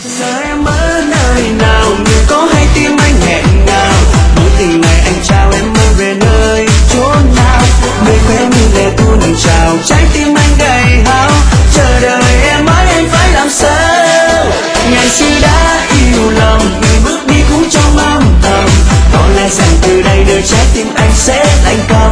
Giờ em ở nơi nào, người có hay tim anh nghẹn ngào, mối tình này anh trao em mang về nơi chốn nào, người khóe mi lệ tuôn trào, trái tim anh gầy hao, chờ đợi em mãi anh phải làm sao. Ngày xưa đã yêu lòng, người bước đi cũng trong âm thầm, có lẽ rằng từ đây nơi trái tim anh sẽ lạnh cóng.